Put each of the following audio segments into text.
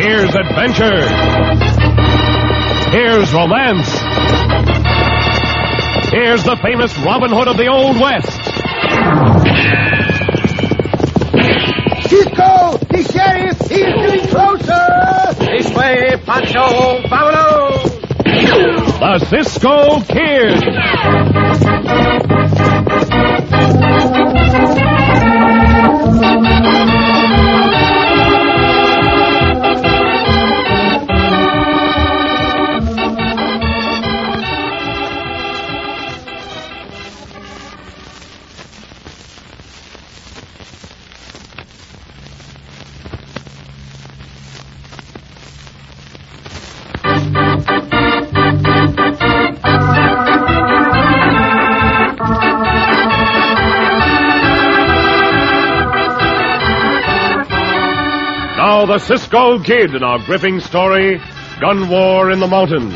Here's adventure. Here's romance. Here's the famous Robin Hood of the Old West. Cisco! The sheriff! He's getting closer! This way, Pancho! Vámonos! The Cisco Kid. Now the Cisco Kid in our gripping story, Gun War in the Mountains.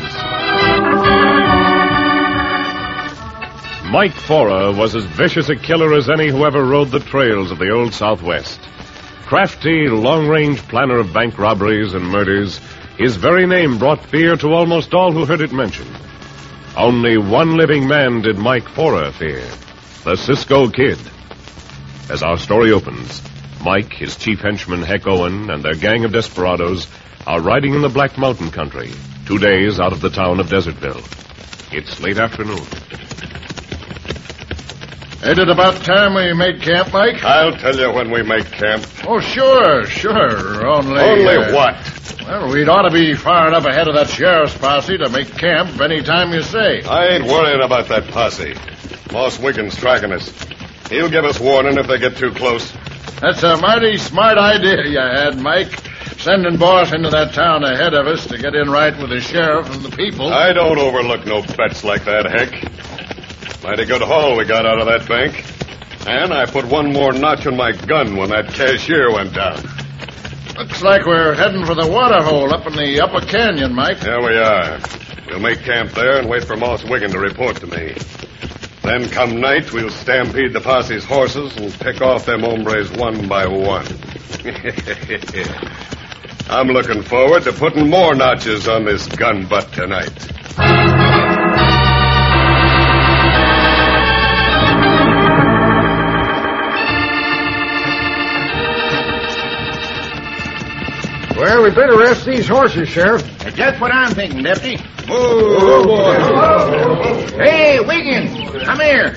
Mike Fora was as vicious a killer as any who ever rode the trails of the Old Southwest. Crafty, long-range planner of bank robberies and murders, his very name brought fear to almost all who heard it mentioned. Only one living man did Mike Fora fear, the Cisco Kid. As our story opens, Mike, his chief henchman Heck Owen, and their gang of desperados are riding in the Black Mountain country, 2 days out of the town of Desertville. It's late afternoon. Ain't it about time we made camp, Mike? I'll tell you when we make camp. Oh, sure. Only what? Well, we'd ought to be far enough ahead of that sheriff's posse to make camp any time you say. I ain't worrying about that posse. Moss Wiggins tracking us. He'll give us warning if they get too close. That's a mighty smart idea you had, Mike. Sending Boss into that town ahead of us to get in right with the sheriff and the people. I don't overlook no bets like that, Heck. Mighty good haul we got out of that bank. And I put one more notch on my gun when that cashier went down. Looks like we're heading for the water hole up in the upper canyon, Mike. There we are. We'll make camp there and wait for Moss Wiggin to report to me. Then come night, we'll stampede the posse's horses and pick off them hombres one by one. I'm looking forward to putting more notches on this gun butt tonight. Well, we better rest these horses, Sheriff. Just what I'm thinking, Deputy. Oh, boy. Hey, Wiggins, come here.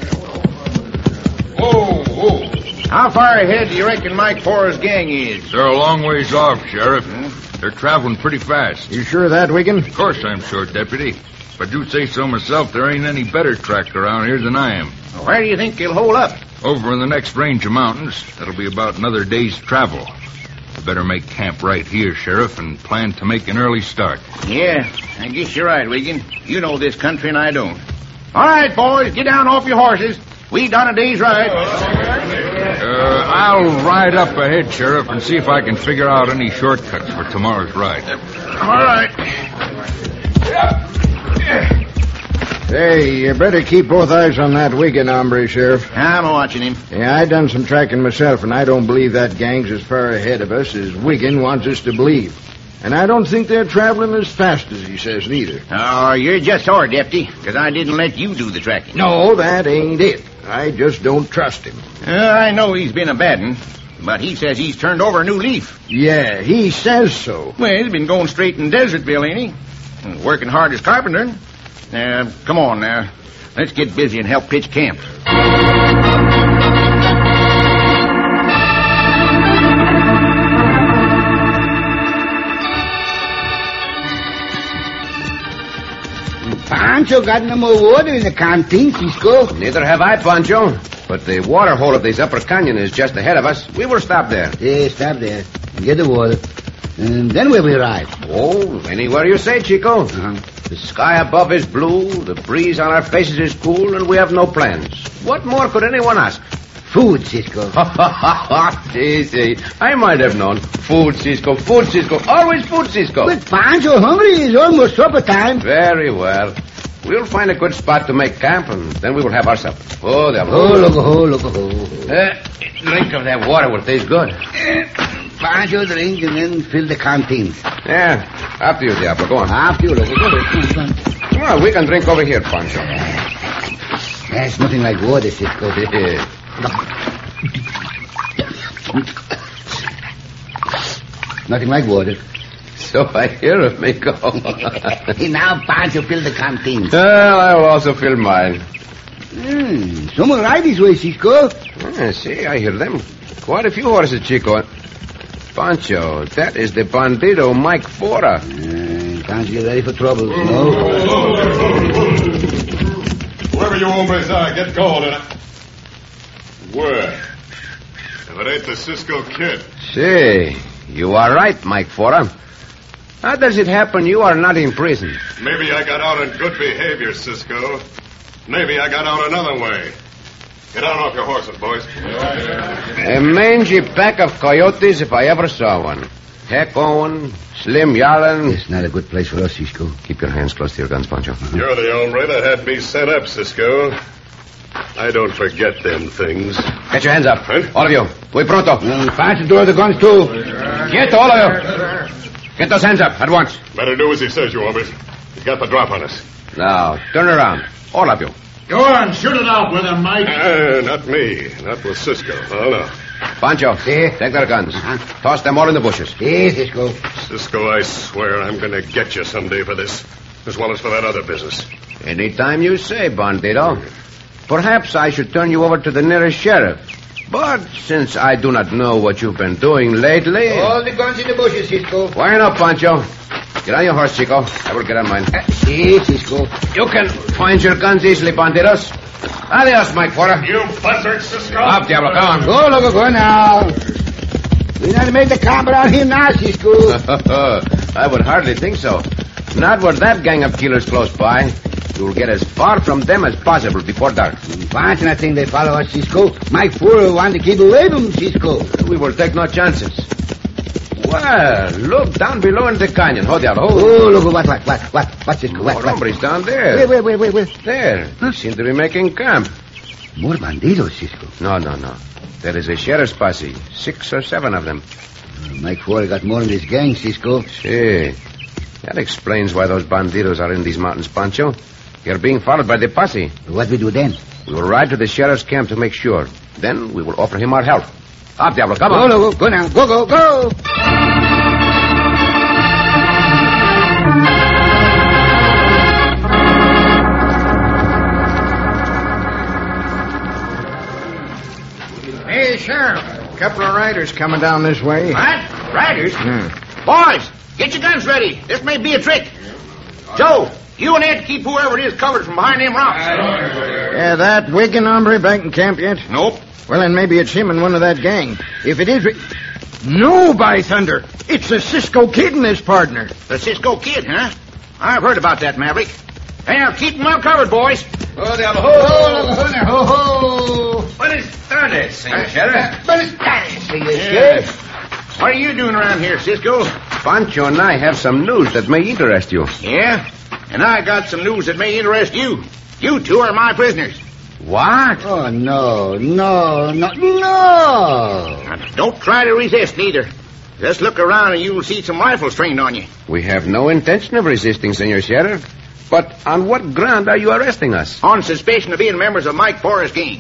Whoa. How far ahead do you reckon Mike Fora's gang is? They're a long ways off, Sheriff. They're traveling pretty fast. You sure of that, Wiggin? Of course I'm sure, Deputy. If I do say so myself, there ain't any better tracked around here than I am. Where do you think he'll hold up? Over in the next range of mountains. That'll be about another day's travel. We better make camp right here, Sheriff, and plan to make an early start. Yeah, I guess you're right, Wiggin. You know this country and I don't. All right, boys, get down off your horses. We done a day's ride. I'll ride up ahead, Sheriff, and see if I can figure out any shortcuts for tomorrow's ride. All right. Hey, you better keep both eyes on that Wiggin hombre, Sheriff. I'm watching him. Yeah, I done some tracking myself, and I don't believe that gang's as far ahead of us as Wiggin wants us to believe. And I don't think they're traveling as fast as he says, neither. Oh, you're just sore, Deputy, because I didn't let you do the tracking. No, that ain't it. I just don't trust him. I know he's been a bad one, but he says he's turned over a new leaf. Yeah, he says so. Well, he's been going straight in Desertville, ain't he? And working hard as carpenter. Come on now. Let's get busy and help pitch camp. Pancho got no more water in the canteen, Cisco. Neither have I, Pancho. But the water hole of this upper canyon is just ahead of us. We will stop there. Yeah, stop there. Get the water. And then where we ride? Oh, anywhere you say, Chico. Uh-huh. The sky above is blue, the breeze on our faces is cool, and we have no plans. What more could anyone ask? Food, Cisco. See, I might have known. Food, Cisco, always food, Cisco. But Pancho hungry is almost supper time. Very well. We'll find a good spot to make camp, and then we will have our supper. Look. Drink of that water will taste good. Pancho drink and then fill the canteen. Yeah, after you, Diablo. Go on. After you, look. Come on. Well, we can drink over here, Pancho. That's nothing like water, Cisco. Nothing like water. So I hear of Miko. Now, Pancho, fill the canteen. Well, I will also fill mine. Someone ride this way, Cisco. See, I hear them. Quite a few horses, Chico. Pancho, that is the bandito Mike Fora. Can't get ready for trouble, no? Whoever you hombres are, get going. Where? If it ain't the Cisco Kid. See, you are right, Mike Fora. How does it happen you are not in prison? Maybe I got out in good behavior, Cisco. Maybe I got out another way. Get on off your horses, boys. A mangy pack of coyotes if I ever saw one. Heck, Owen, Slim Yallen. It's not a good place for us, Cisco. Keep your hands close to your guns, Pancho. You're the hombre that had me set up, Cisco. I don't forget them things. Get your hands up. Huh? All of you. Muy pronto. Pancho, throw the guns, too. Get all of you. Get those hands up at once. Better do as he says, you hombres. He's got the drop on us. Now, turn around. All of you. Go on, shoot it out with him, Mike. Not me. Not with Cisco. Oh, no. Pancho, take their guns. Toss them all in the bushes. Yes, Cisco. Cisco, I swear I'm going to get you someday for this, as well as for that other business. Anytime you say, bandito. Perhaps I should turn you over to the nearest sheriff. But since I do not know what you've been doing lately... All the guns in the bushes, Cisco. Why not, Pancho? Get on your horse, Chico. I will get on mine. Yes, Cisco. You can find your guns easily, bandidos. Adios, Mike Fora. You buzzard, Cisco. Up, Diablo, come on. Go now. We not make the combat on him now, Cisco. I would hardly think so. Not with that gang of killers close by. You will get as far from them as possible before dark. Pancho, I think they follow us, Cisco. Mike Fuller want to keep away from Cisco. We will take no chances. Well, look down below in the canyon. Hold out. Oh, look, what, Cisco? What? Hombres down there. Wait. There. They seem to be making camp. More bandidos, Cisco. No. There is a sheriff's posse. 6 or 7 of them. Mike Fuller got more in this gang, Cisco. See. That explains why those bandidos are in these mountains, Pancho. They're being followed by the posse. What we do then? We will ride to the sheriff's camp to make sure. Then we will offer him our help. Up, Diablo, come on. Go now. Go. Hey, Sheriff. A couple of riders coming down this way. What? Riders? Boys, get your guns ready. This may be a trick. Joe, you and Ed keep whoever it is covered from behind them rocks. Yeah, that Wigan hombre back in camp yet? Nope. Well, then maybe it's him and one of that gang. If it is... No, by thunder. It's the Cisco Kid and his partner. The Cisco Kid, huh? I've heard about that, Maverick. Now, keep them well covered, boys. Buenas tardes, Senor Sheriff. What are you doing around here, Cisco? Pancho and I have some news that may interest you. Yeah? And I got some news that may interest you. You two are my prisoners. What? Oh, no. Now, don't try to resist, neither. Just look around and you'll see some rifles trained on you. We have no intention of resisting, Senor Sheriff. But on what ground are you arresting us? On suspicion of being members of Mike Forrest's gang.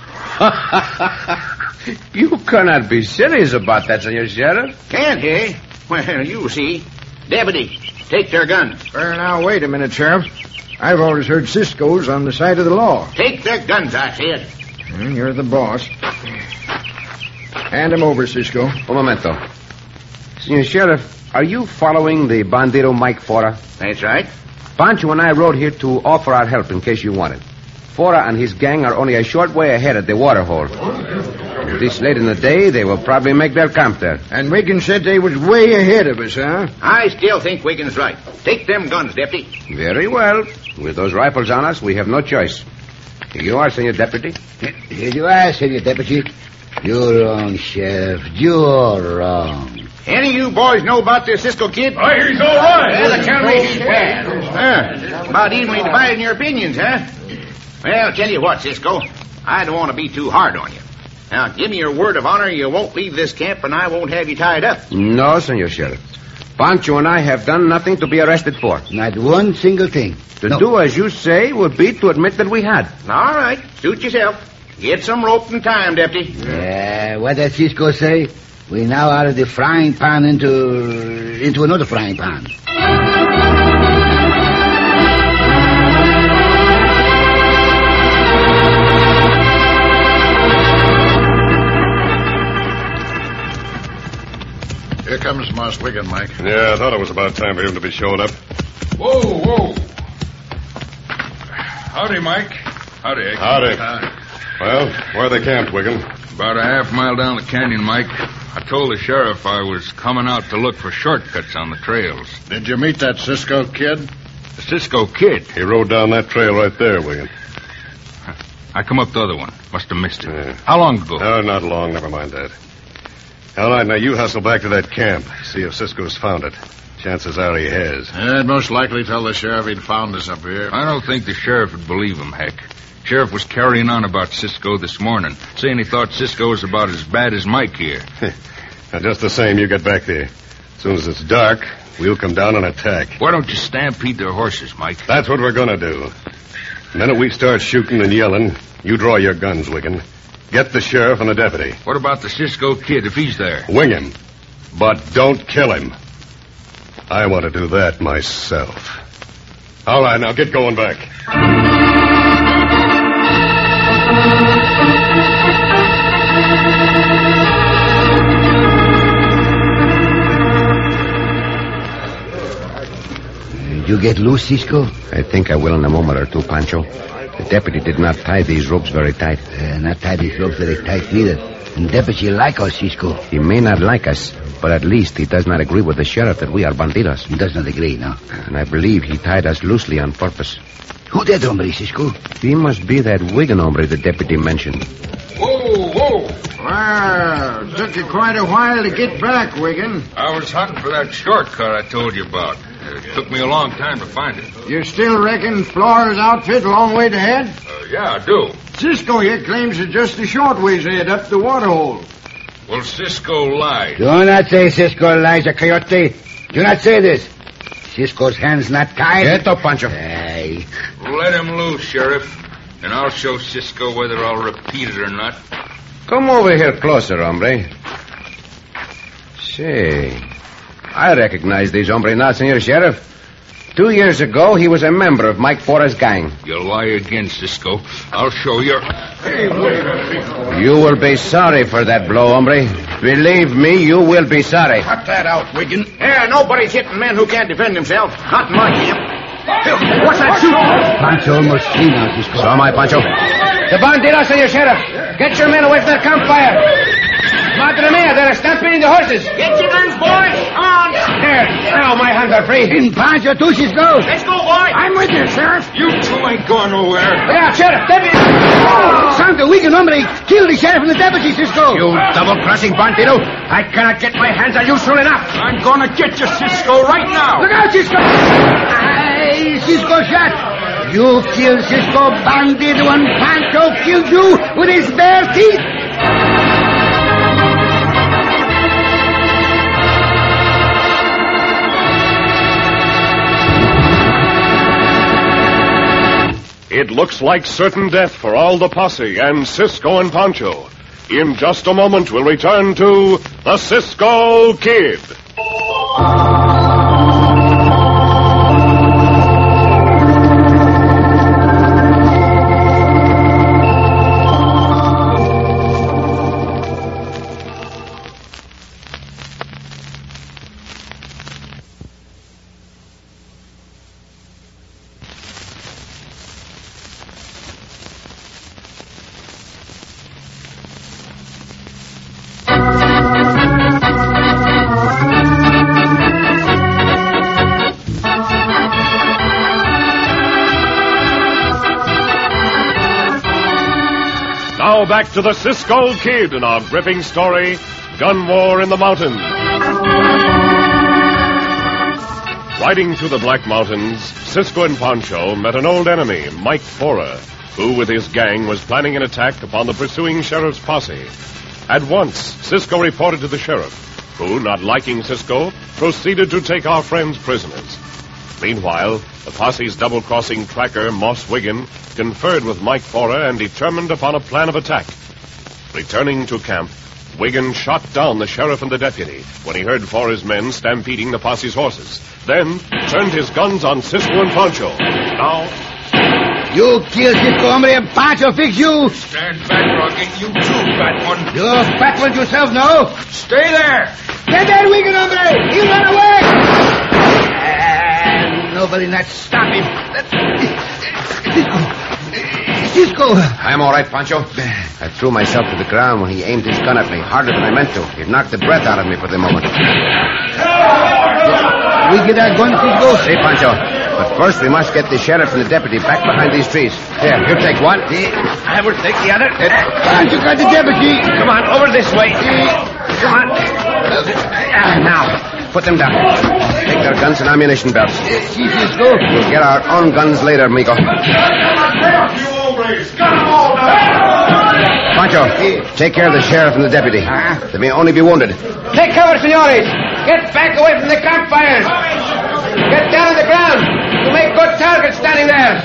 You cannot be serious about that, Senor Sheriff. Can't he? Well, you'll see. Deputy, take their guns. Well, now, wait a minute, Sheriff. I've always heard Cisco's on the side of the law. Take their guns, I said. You're the boss. Hand him over, Cisco. Un momento. Senor Sheriff, are you following the bandito Mike Fora? That's right. Pancho and I rode here to offer our help in case you want it. Fora and his gang are only a short way ahead at the water hole. This late in the day, they will probably make their camp there. And Wiggins said they was way ahead of us, huh? I still think Wiggins right. Take them guns, Deputy. Very well. With those rifles on us, we have no choice. Here you are, Senor Deputy. Here you are, Senor Deputy. You're wrong, Sheriff. You're wrong. Any of you boys know about this Cisco Kid? Oh, he's all right. Well, tell me he's bad. About evenly dividing your opinions, huh? Well, tell you what, Cisco. I don't want to be too hard on you. Now, give me your word of honor you won't leave this camp and I won't have you tied up. No, Senor Sheriff. Pancho and I have done nothing to be arrested for. Not one single thing. To do as you say would be to admit that we had. All right. Suit yourself. Get some rope and tie him, Deputy. What does Cisco say? We now out of the frying pan into another frying pan. Here comes Moss Wiggin, Mike. Yeah, I thought it was about time for him to be showing up. Whoa. Howdy, Mike. Howdy. Howdy. Well, where are they camped, Wiggin? About a half-mile down the canyon, Mike. I told the sheriff I was coming out to look for shortcuts on the trails. Did you meet that Cisco kid? The Cisco Kid. He rode down that trail right there, Wiggin. I come up the other one. Must have missed it. Yeah. How long ago? Oh, not long. Never mind that. All right, now you hustle back to that camp. See if Cisco's found it. Chances are he has. I'd most likely tell the sheriff he'd found us up here. I don't think the sheriff would believe him, Heck. Sheriff was carrying on about Cisco this morning, saying he thought Cisco was about as bad as Mike here. Now, just the same, you get back there. As soon as it's dark, we'll come down and attack. Why don't you stampede their horses, Mike? That's what we're going to do. The minute we start shooting and yelling, you draw your guns, Wiggin. Get the sheriff and the deputy. What about the Cisco Kid, if he's there? Wing him, but don't kill him. I want to do that myself. All right, now get going back. You get loose, Cisco? I think I will in a moment or two, Pancho. The deputy did not tie these ropes very tight. Not tie these ropes very tight neither. And deputy like us, Cisco. He may not like us, but at least he does not agree with the sheriff that we are bandidos. He does not agree, no? And I believe he tied us loosely on purpose. Who that hombre, Cisco? He must be that Wiggin hombre the deputy mentioned. Whoa. Wow, took you quite a while to get back, Wiggin. I was hunting for that shortcut I told you about. It took me a long time to find it. You still reckon Flora's outfit a long way ahead? Yeah, I do. Cisco here claims it's just a short ways ahead up the waterhole. Well, Cisco lied. Do not say Cisco lies, a coyote. Do not say this. Cisco's hands not tied. Get up, Pancho. Hey. Let him loose, Sheriff, and I'll show Cisco whether I'll repeat it or not. Come over here closer, hombre. Say, I recognize these hombre now, Senor Sheriff. 2 years ago, he was a member of Mike Fora's gang. You lie again, Cisco. I'll show you. You will be sorry for that blow, hombre. Believe me, you will be sorry. Cut that out, Wiggin. Yeah, nobody's hitting men who can't defend themselves. Not my camp. What's that shooting? Pancho almost free now, Cisco. So am I, Pancho. The bandidos, Senor Sheriff. Get your men away from that campfire. Madre mia, they're stampeding the horses. Get your guns, boys. On. There. Now my hands are free. In Pancho, too, Cisco. Let's go, boys. I'm with you, Sheriff. You two ain't going nowhere. Look out, Sheriff. Deputy. Santa Wiggin hombre killed the sheriff and the deputy, Cisco. You double-crossing bandido. I cannot get my hands on you soon enough. I'm going to get you, Cisco, right now. Look out, Cisco. Hey, Cisco shot. You killed Cisco, bandit, when Pancho killed you with his bare teeth. It looks like certain death for all the posse and Cisco and Pancho. In just a moment, we'll return to the Cisco Kid. Now back to the Cisco Kid in our gripping story, Gun War in the Mountains. Riding through the Black Mountains, Cisco and Pancho met an old enemy, Mike Fora. who with his gang was planning an attack upon the pursuing sheriff's posse. At once, Cisco reported to the sheriff, who, not liking Cisco, proceeded to take our friends prisoners. Meanwhile, the posse's double-crossing tracker, Moss Wiggin, conferred with Mike Fora and determined upon a plan of attack. Returning to camp, Wiggin shot down the sheriff and the deputy when he heard Fora's men stampeding the posse's horses. Then turned his guns on Cisco and Pancho. Now, You kill Cisco, hombre, and Pancho fix you. Stand back, Rocky. You too, fat one. You're fat one yourself now. Stay there. Get that Wiggin, hombre. He'll run away. And nobody not stop him. Cisco. I'm all right, Pancho. I threw myself to the ground when he aimed his gun at me, harder than I meant to. It knocked the breath out of me for the moment. We get that gun, Cisco? Hey, Pancho. But first we must get the sheriff and the deputy back behind these trees. Here, you take one. I will take the other. Pancho got the deputy. Come on, over this way. Come on. Now, put them down. Take their guns and ammunition belts. See, Cisco? We'll get our own guns later, amigo. Pancho, take care of the sheriff and the deputy. They may only be wounded. Take cover, senores. Get back away from the campfires. Get down on the ground. You make good targets standing there.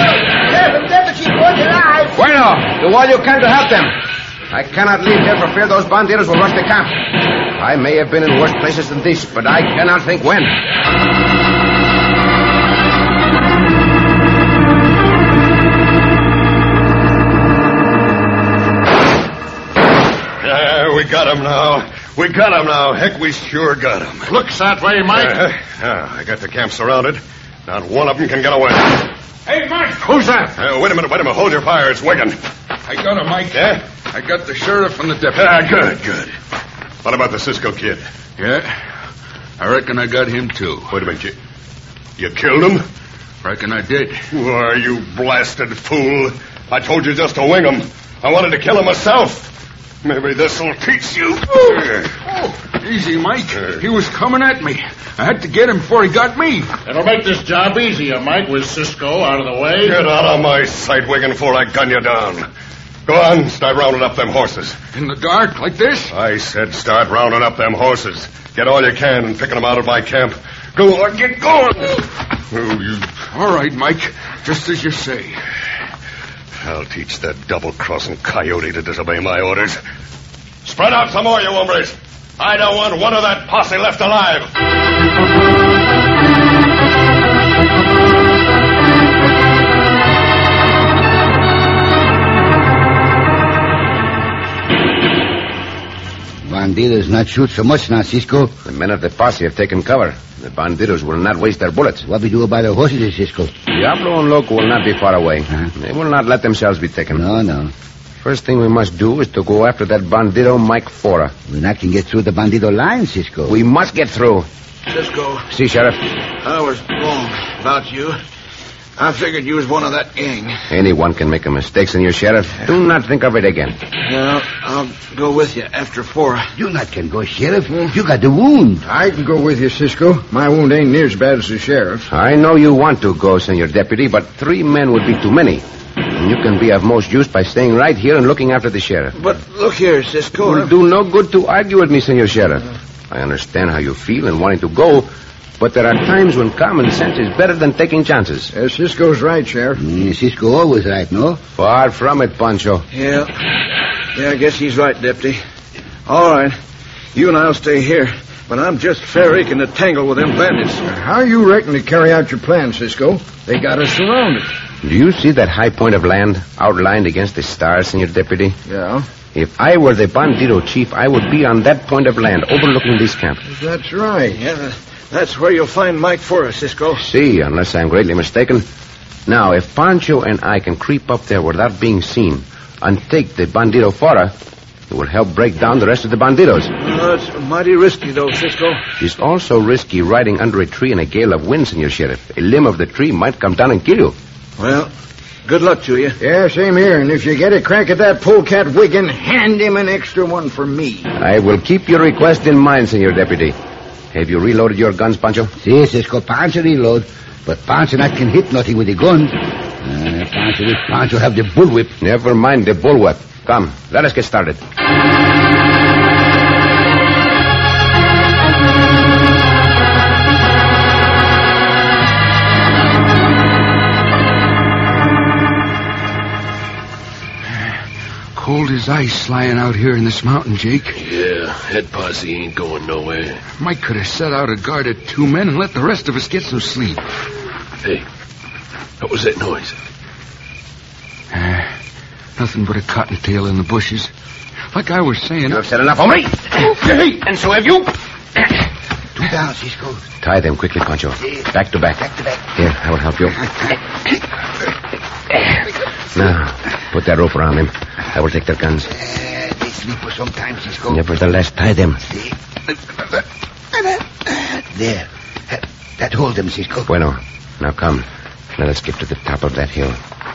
Bueno, do all you can to help them. I cannot leave here for fear those bandidos will rush the camp. I may have been in worse places than this, but I cannot think when. We got him now. We got him now. Heck, we sure got him. Looks that way, Mike. I got the camp surrounded. Not one of them can get away. Hey, Mike. Who's that? Wait a minute. Hold your fire. It's Wiggin. I got him, Mike. Yeah? I got the sheriff and the deputy. Good. What about the Cisco kid? Yeah? I reckon I got him, too. Wait a minute. You killed him? Reckon I did. Why, you blasted fool. I told you just to wing him. I wanted to kill him myself. Maybe this'll teach you. Oh, easy, Mike. He was coming at me. I had to get him before he got me. It'll make this job easier, Mike, with Cisco out of the way. Get out of my sight, Wiggin, before I gun you down. Go on, start rounding up them horses. In the dark, like this? I said start rounding up them horses. Get all you can and picking them out of my camp. Go on, get going. Oh, you... All right, Mike. Just as you say. I'll teach that double-crossing coyote to disobey my orders. Spread out some more, you hombres. I don't want one of that posse left alive. Bandidos not shoot so much now, Cisco. The men of the posse have taken cover. The bandidos will not waste their bullets. What we do about the horses, Cisco? Diablo and Loco will not be far away. They will not let themselves be taken. No. First thing we must do is to go after that bandido Mike Fora. We not can get through the bandido line, Cisco. We must get through. Cisco, See, Sheriff? I was wrong about you. I figured you was one of that gang. Anyone can make a mistake, Senor Sheriff. Do not think of it again. Well, I'll go with you after 4. You not can go, Sheriff. You got the wound. I can go with you, Cisco. My wound ain't near as bad as the sheriff's. I know you want to go, Senor Deputy, but 3 men would be too many. And you can be of most use by staying right here and looking after the sheriff. But look here, Cisco. It will do no good to argue with me, Senor Sheriff. I understand how you feel and wanting to go, but there are times when common sense is better than taking chances. Cisco's right, Sheriff. Cisco always right, no? Far from it, Pancho. Yeah, I guess he's right, Deputy. All right. You and I'll stay here. But I'm just fair aching to tangle with them bandits. How you reckon to carry out your plan, Cisco? They got us surrounded. Do you see that high point of land outlined against the stars, Senor Deputy? Yeah. If I were the bandido chief, I would be on that point of land overlooking this camp. That's right. Yeah, that's where you'll find Mike Fora, Cisco. See, unless I'm greatly mistaken. Now, if Pancho and I can creep up there without being seen and take the bandido Fora, it will help break down the rest of the bandidos. It's mighty risky, though, Cisco. It's also risky riding under a tree in a gale of wind, Senor Sheriff. A limb of the tree might come down and kill you. Well, good luck to you. Yeah, same here. And if you get a crack at that polecat Wiggin, hand him an extra one for me. I will keep your request in mind, Senor Deputy. Have you reloaded your guns, Pancho? Si, Cisco, Pancho reload. But Pancho not can hit nothing with the gun. Pancho, this Pancho have the bullwhip. Never mind the bullwhip. Come, let us get started. Cold as ice lying out here in this mountain, Jake. Yeah, head posse ain't going nowhere. Mike could have set out a guard at 2 men and let the rest of us get some sleep. Hey, what was that noise? Nothing but a cottontail in the bushes. Like I was saying... You have said enough, hombre. Okay. And so have you. 2 down, Cisco. Tie them quickly, Pancho. Back to back. Back to back. Here, I will help you. Now, put that rope around them. I will take their guns. They sleep for some time, Cisco. Nevertheless, tie them. There. That hold them, Cisco. Bueno. Now come. Let us get to the top of that hill.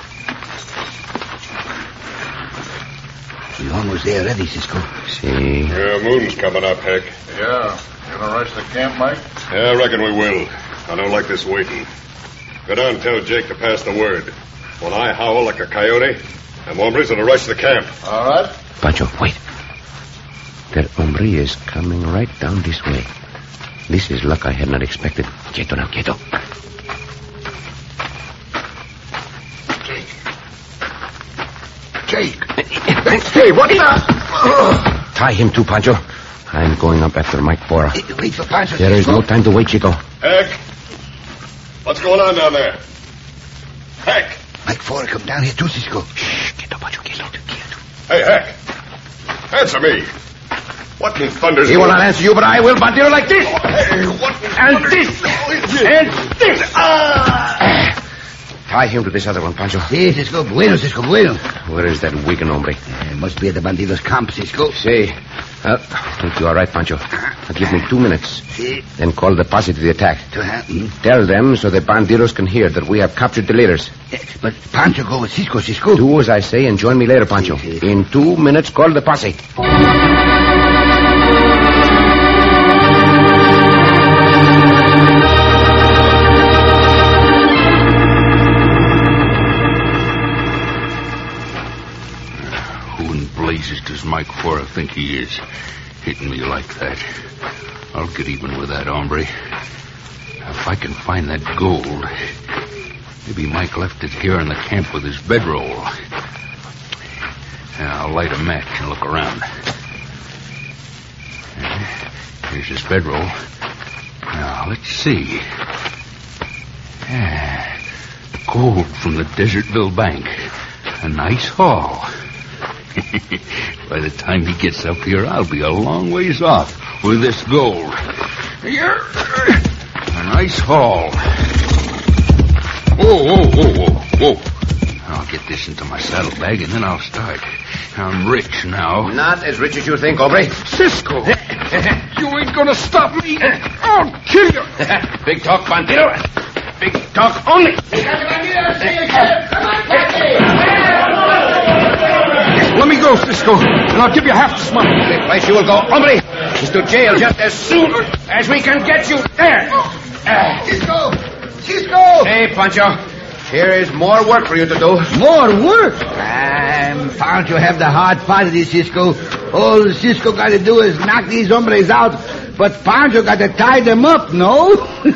We're almost there already, Cisco. See? Yeah, moon's coming up, Heck. Yeah. Gonna rush the camp, Mike? Yeah, I reckon we will. I don't like this waiting. Go down and tell Jake to pass the word. When I howl like a coyote, them hombres are to rush the camp. All right. Pancho, wait. That hombre is coming right down this way. This is luck I had not expected. Quieto now, quieto. Jake. Hey, what the... Tie him too, Pancho. I'm going up after Mike Fora. Wait for Pancho, There is no time to wait, Chico. Heck! What's going on down there? Heck! Mike Fora come down here too, Cisco. Shh, quieto, Pancho, quieto. Hey, Heck! Answer me! What in thunder's... He will not answer you, but I will, Bandito, like this. Hey, what... And this. And this. Tie him to this other one, Pancho. Si, Cisco. Bueno, Cisco, bueno. Where is that Wigan hombre? Must be at the bandidos' camp, Cisco. See. Think you are right, Pancho. Now give me 2 minutes. Si. Then call the posse to the attack. Mm-hmm. Tell them so the bandidos can hear that we have captured the leaders. But Pancho go with Cisco, Cisco. Do as I say and join me later, Pancho. Si, si. In 2 minutes, call the posse. Blazes does Mike Fora think he is, hitting me like that? I'll get even with that hombre. If I can find that gold, maybe Mike left it here in the camp with his bedroll. I'll light a match and look around. Here's his bedroll. Now, let's see. Gold from the Desertville Bank. A nice haul. By the time he gets up here, I'll be a long ways off with this gold. Here. A nice haul. Whoa. I'll get this into my saddlebag and then I'll start. I'm rich now. Not as rich as you think, hombre. Cisco! You ain't gonna stop me. I'll kill you. Big talk, Bandito. Big talk only. Let me go, Cisco, and I'll give you half this money. The place you will go, hombre, is to jail just as soon as we can get you there. Cisco! Hey, Pancho, here is more work for you to do. More work? Pancho have the hard part of this, Cisco. All Cisco got to do is knock these hombres out, but Pancho got to tie them up, no?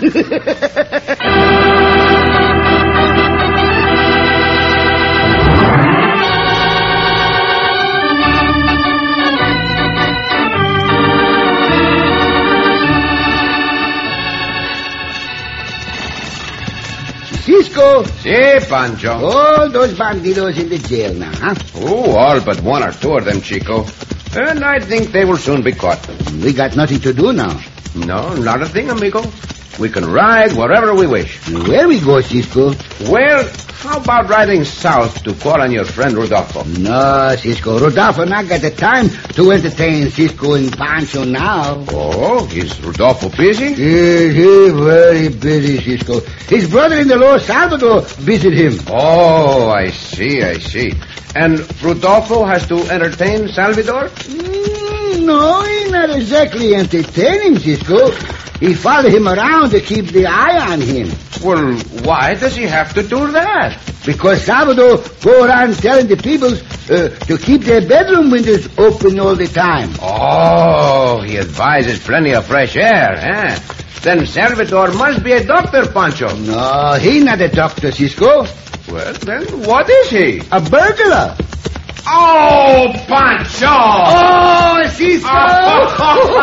Cisco. Si, Pancho. All those bandidos in the jail now, huh? Oh, all but 1 or 2 of them, Chico. And I think they will soon be caught. We got nothing to do now. No, not a thing, amigo. We can ride wherever we wish. Where we go, Cisco? Well, how about riding south to call on your friend Rodolfo? No, Cisco. Rodolfo not got the time to entertain Cisco and Pancho now. Oh, is Rodolfo busy? Yes, he's very busy, Cisco. His brother-in-law, Salvador, visit him. Oh, I see. And Rodolfo has to entertain Salvador? no, he not exactly entertain him, Cisco. He follow him around to keep the eye on him. Well, why does he have to do that? Because Salvador go around telling the people to keep their bedroom windows open all the time. Oh, he advises plenty of fresh air, eh? Then Salvador must be a doctor, Pancho. No, he not a doctor, Cisco. Well, then what is he? A burglar. Oh, Pancho! Oh, Cisco!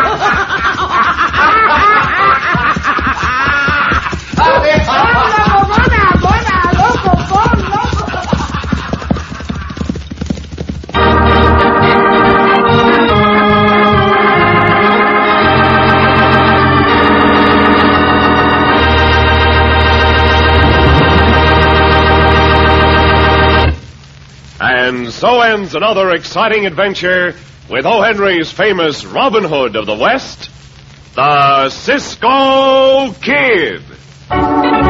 And so ends another exciting adventure with O. Henry's famous Robin Hood of the West, the Cisco Kid.